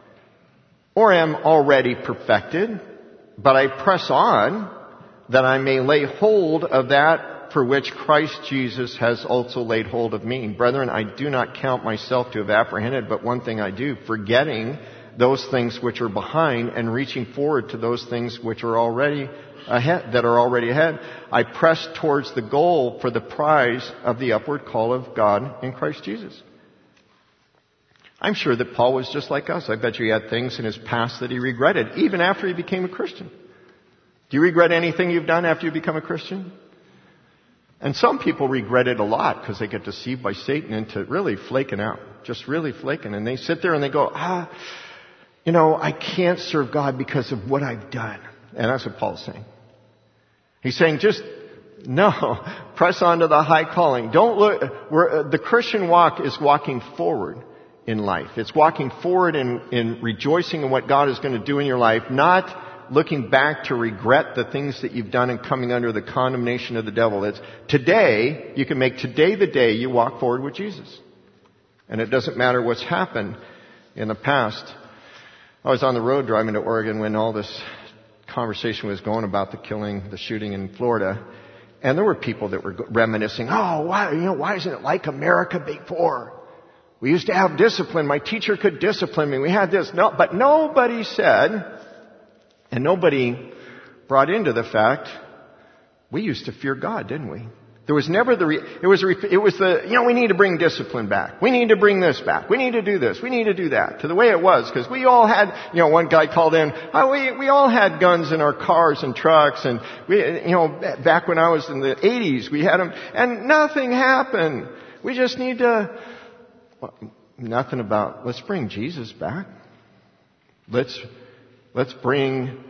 or am already perfected, but I press on that I may lay hold of that for which Christ Jesus has also laid hold of me. Brethren, I do not count myself to have apprehended, but one thing I do, forgetting those things which are behind and reaching forward to those things which are already ahead, that are already ahead. I press towards the goal for the prize of the upward call of God in Christ Jesus. I'm sure that Paul was just like us. I bet you he had things in his past that he regretted, even after he became a Christian. Do you regret anything you've done after you become a Christian? And some people regret it a lot because they get deceived by Satan into really flaking out, just really flaking. And they sit there and they go, ah, you know, I can't serve God because of what I've done. And that's what Paul's saying. He's saying, just, no, press on to the high calling. Don't look, we're, uh, the Christian walk is walking forward in life. It's walking forward in, in rejoicing in what God is going to do in your life, not looking back to regret the things that you've done and coming under the condemnation of the devil. It's today, you can make today the day you walk forward with Jesus. And it doesn't matter what's happened in the past. I was on the road driving to Oregon when all this conversation was going about the killing, the shooting in Florida. And there were people that were reminiscing, oh, why, you know, why isn't it like America before? We used to have discipline. My teacher could discipline me. We had this. No, but nobody said, and nobody brought into the fact, we used to fear God, didn't we? There was never the, re- it was, re- it was the, you know, we need to bring discipline back. We need to bring this back. We need to do this. We need to do that. To the way it was, because we all had, you know, one guy called in, oh, we, we all had guns in our cars and trucks, and we, you know, back when I was in the eighties, we had them, and nothing happened. We just need to, well, nothing about, let's bring Jesus back. Let's, let's bring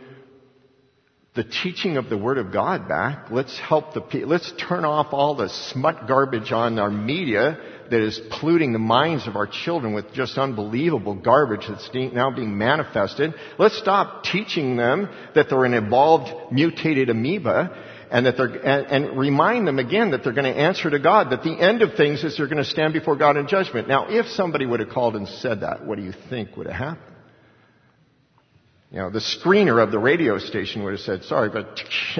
the teaching of the Word of God back. Let's help the people. Let's turn off all the smut garbage on our media that is polluting the minds of our children with just unbelievable garbage that's now being manifested. Let's stop teaching them that they're an evolved, mutated amoeba, and that they're and, and remind them again that they're going to answer to God. That the end of things is they're going to stand before God in judgment. Now, if somebody would have called and said that, what do you think would have happened? You know, the screener of the radio station would have said, sorry, but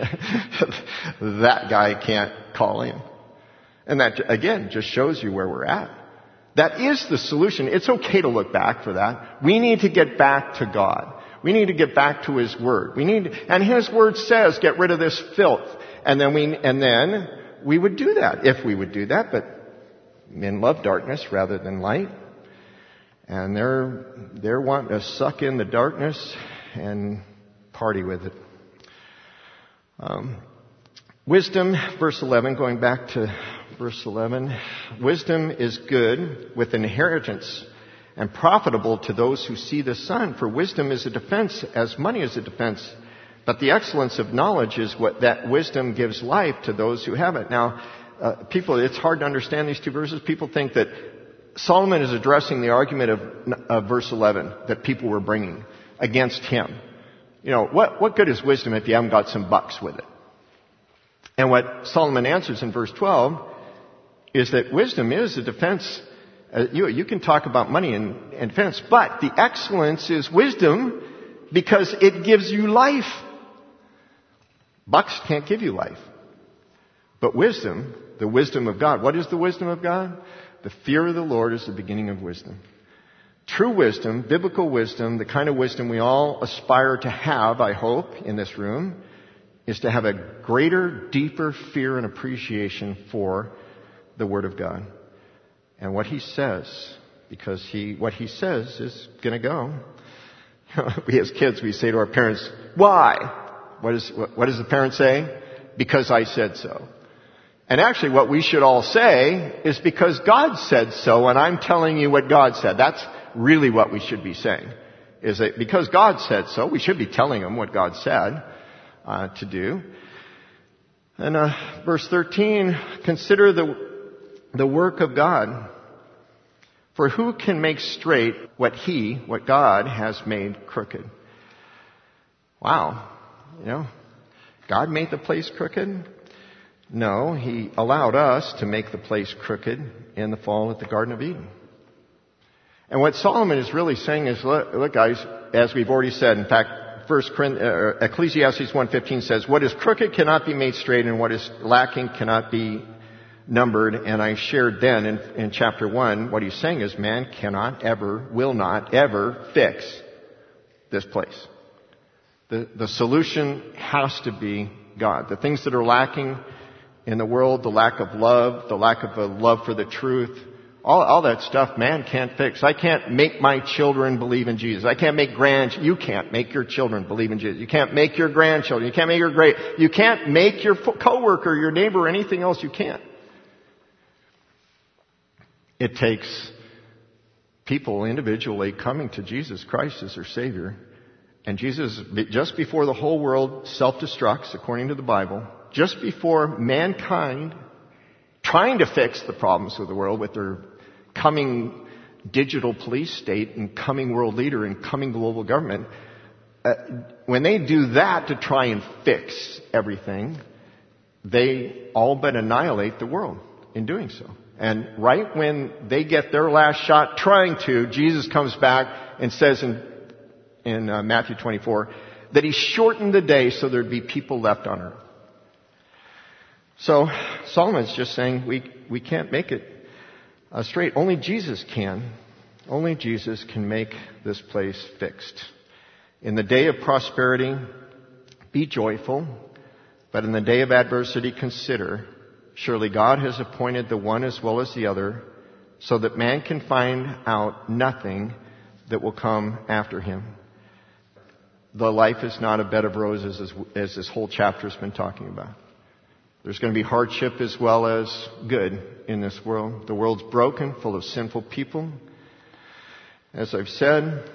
that guy can't call in. And that, again, just shows you where we're at. That is the solution. It's okay to look back for that. We need to get back to God. We need to get back to His Word. We need, and His Word says, get rid of this filth. And then we, and then we would do that, if we would do that. But men love darkness rather than light. And they're, they're wanting to suck in the darkness and party with it. Um, wisdom, verse eleven, going back to verse eleven. Wisdom is good with inheritance and profitable to those who see the sun. For wisdom is a defense as money is a defense. But the excellence of knowledge is what that wisdom gives life to those who have it. Now, uh, people, it's hard to understand these two verses. People think that Solomon is addressing the argument of, of verse eleven that people were bringing against him. You know, what, what good is wisdom if you haven't got some bucks with it? And what Solomon answers in verse twelve is that wisdom is a defense. Uh, you, you can talk about money and, and defense, but the excellence is wisdom because it gives you life. Bucks can't give you life. But wisdom, the wisdom of God. What is the wisdom of God? The fear of the Lord is the beginning of wisdom. True wisdom, biblical wisdom, the kind of wisdom we all aspire to have, I hope, in this room, is to have a greater, deeper fear and appreciation for the Word of God. And what He says, because He, what He says is going to go. We as kids, we say to our parents, why? What, is, what, what does the parent say? Because I said so. And actually what we should all say is because God said so, and I'm telling you what God said. That's really what we should be saying. Is that because God said so, we should be telling Him what God said uh, to do. And uh, verse thirteen, consider the the work of God. For who can make straight what He, what God has made crooked? Wow. You know, God made the place crooked. No, he allowed us to make the place crooked in the fall at the Garden of Eden. And what Solomon is really saying is, look, look guys, as we've already said, in fact, First uh, Ecclesiastes one fifteen says, what is crooked cannot be made straight, and what is lacking cannot be numbered. And I shared then in, in chapter one, what he's saying is man cannot ever, will not ever fix this place. The, the solution has to be God. The things that are lacking in the world, the lack of love, the lack of a love for the truth, all, all that stuff man can't fix. I can't make my children believe in Jesus. I can't make grand, you can't make your children believe in Jesus. You can't make your grandchildren. You can't make your great, you can't make your coworker, your neighbor, or anything else. You can't. It takes people individually coming to Jesus Christ as their Savior. And Jesus, just before the whole world self-destructs, according to the Bible, just before mankind trying to fix the problems of the world with their coming digital police state and coming world leader and coming global government, uh, when they do that to try and fix everything, they all but annihilate the world in doing so. And right when they get their last shot trying to, Jesus comes back and says in, in uh, Matthew twenty-four that he shortened the day so there'd be people left on earth. So Solomon's just saying we, we can't make it uh, straight. Only Jesus can. Only Jesus can make this place fixed. In the day of prosperity, be joyful, but in the day of adversity, consider, surely God has appointed the one as well as the other, so that man can find out nothing that will come after him. The life is not a bed of roses, as, as this whole chapter has been talking about. There's going to be hardship as well as good in this world. The world's broken, full of sinful people, as I've said.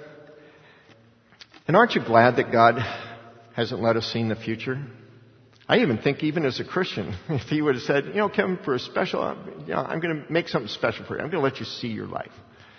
And aren't you glad that God hasn't let us see the future? I even think, even as a Christian, if he would have said, you know, Kevin, for a special, you know, I'm going to make something special for you. I'm going to let you see your life.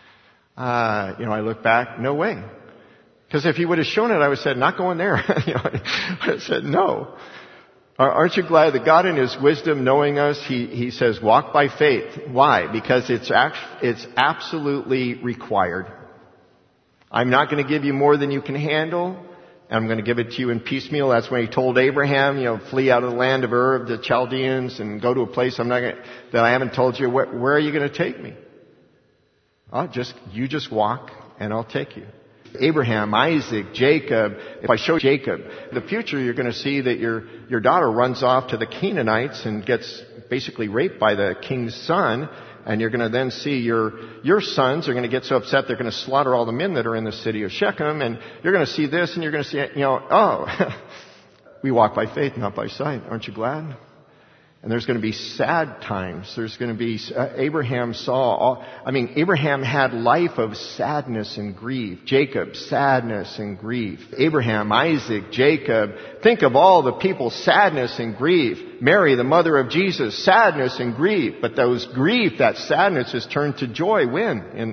Uh, you know, I look back, no way. Because if he would have shown it, I would have said, not going there. you know, I said, no. Aren't you glad that God in His wisdom, knowing us, He, He says, walk by faith. Why? Because it's act, it's absolutely required. I'm not going to give you more than you can handle. I'm going to give it to you in piecemeal. That's when He told Abraham, you know, flee out of the land of Ur of the Chaldeans and go to a place I'm not going to, that I haven't told you. Where, where are you going to take me? I'll just, you just walk and I'll take you. Abraham, Isaac, Jacob. If I show Jacob the future, you're going to see that your, your daughter runs off to the Canaanites and gets basically raped by the king's son. And you're going to then see your, your sons are going to get so upset they're going to slaughter all the men that are in the city of Shechem. And you're going to see this and you're going to see, you know, oh, we walk by faith, not by sight. Aren't you glad? And there's going to be sad times. There's going to be, uh, Abraham saw, all, I mean, Abraham had life of sadness and grief. Jacob, sadness and grief. Abraham, Isaac, Jacob. Think of all the people, sadness and grief. Mary, the mother of Jesus, sadness and grief. But those grief, that sadness is turned to joy. When? In,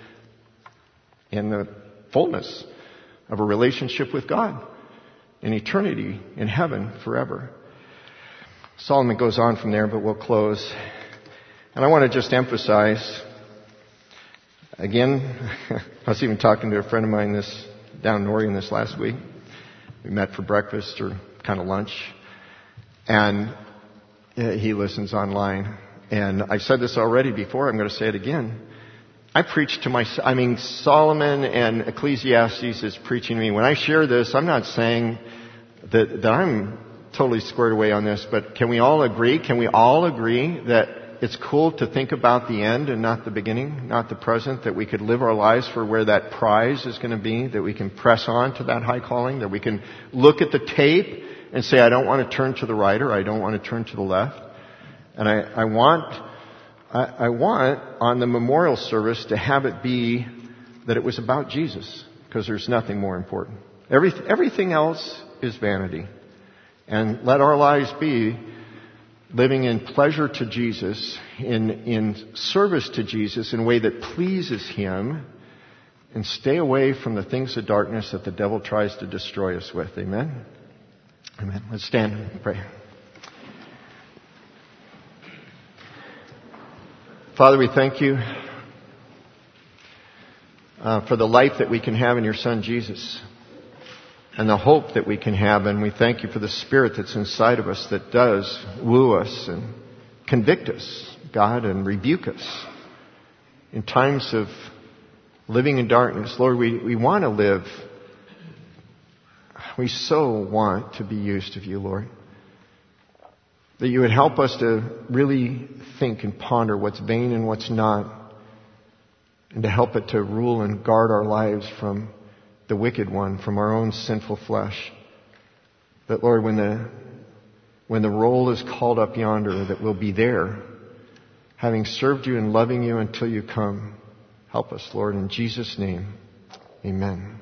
in the fullness of a relationship with God. In eternity, in heaven, forever. Solomon goes on from there, but we'll close. And I want to just emphasize, again, I was even talking to a friend of mine this down in Oregon this last week. We met for breakfast or kind of lunch. And he listens online. And I said this already before, I'm going to say it again. I preach to myself. I mean, Solomon and Ecclesiastes is preaching to me. When I share this, I'm not saying that, that I'm totally squared away on this, but can we all agree? Can we all agree that it's cool to think about the end and not the beginning, not the present, that we could live our lives for where that prize is going to be, that we can press on to that high calling, that we can look at the tape and say, I don't want to turn to the right or I don't want to turn to the left. And I, I want, I, I want on the memorial service to have it be that it was about Jesus, because there's nothing more important. Every, everything else is vanity. And let our lives be living in pleasure to Jesus, in, in service to Jesus in a way that pleases Him, and stay away from the things of darkness that the devil tries to destroy us with. Amen? Amen. Let's stand and pray. Father, we thank you uh, for the life that we can have in your Son, Jesus, and the hope that we can have. And we thank you for the Spirit that's inside of us that does woo us and convict us, God, and rebuke us in times of living in darkness. Lord, we, we want to live. We so want to be used of you, Lord. That you would help us to really think and ponder what's vain and what's not, and to help it to rule and guard our lives from the wicked one, from our own sinful flesh. That, Lord, when the when the roll is called up yonder, that we'll be there, having served you and loving you until you come. Help us, Lord, in Jesus' name. Amen.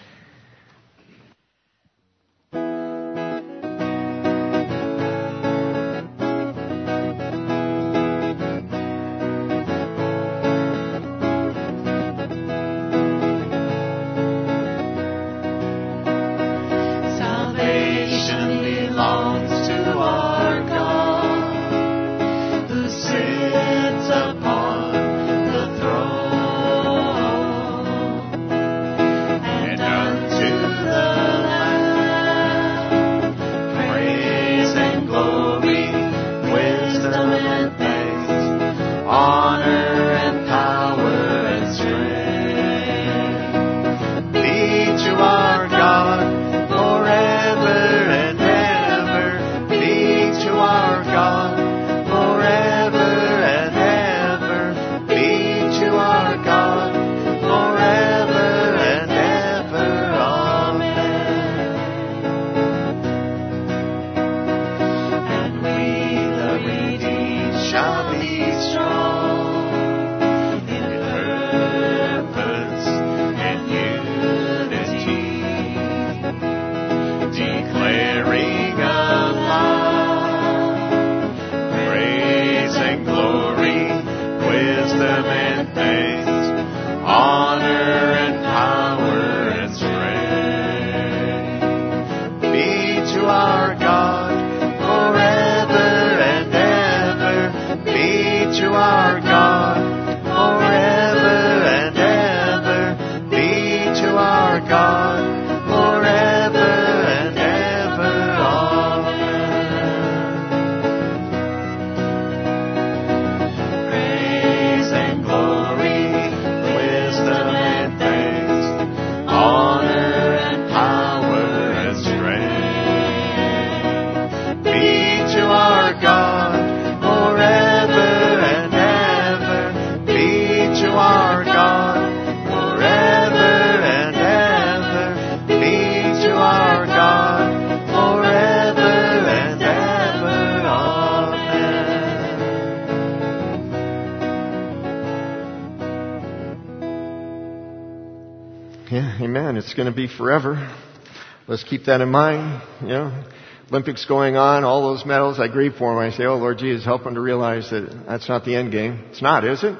Yeah, amen. It's going to be forever. Let's keep that in mind. You know, Olympics going on, all those medals, I grieve for them. I say, oh, Lord Jesus, help them to realize that that's not the end game. It's not, is it?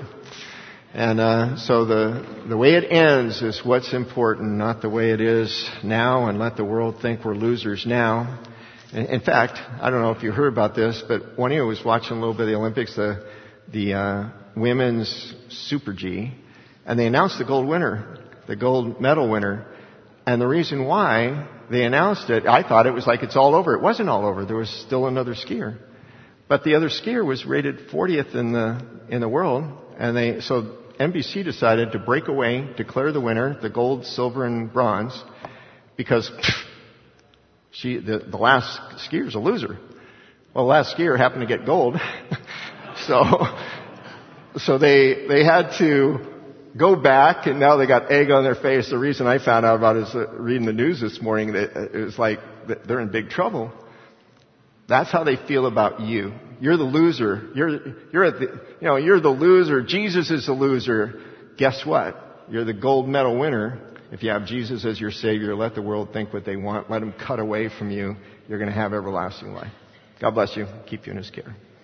And uh, so the the way it ends is what's important, not the way it is now, and let the world think we're losers now. In, in fact, I don't know if you heard about this, but one of you was watching a little bit of the Olympics, the, the uh, women's Super G, and they announced the gold winner. The gold medal winner. And the reason why they announced it, I thought it was like it's all over. It wasn't all over. There was still another skier. But the other skier was rated fortieth in the in the world. And they so N B C decided to break away, declare the winner, the gold, silver, and bronze, because pff, she the, the last skier is a loser. Well, the last skier happened to get gold. so so they they had to go back, and now they got egg on their face. The reason I found out about it is uh, reading the news this morning that it was like they're in big trouble. That's how they feel about you. You're the loser. You're you're at the you know you're the loser. Jesus is the loser. Guess what? You're the gold medal winner. If you have Jesus as your Savior, let the world think what they want. Let them cut away from you. You're going to have everlasting life. God bless you. Keep you in His care.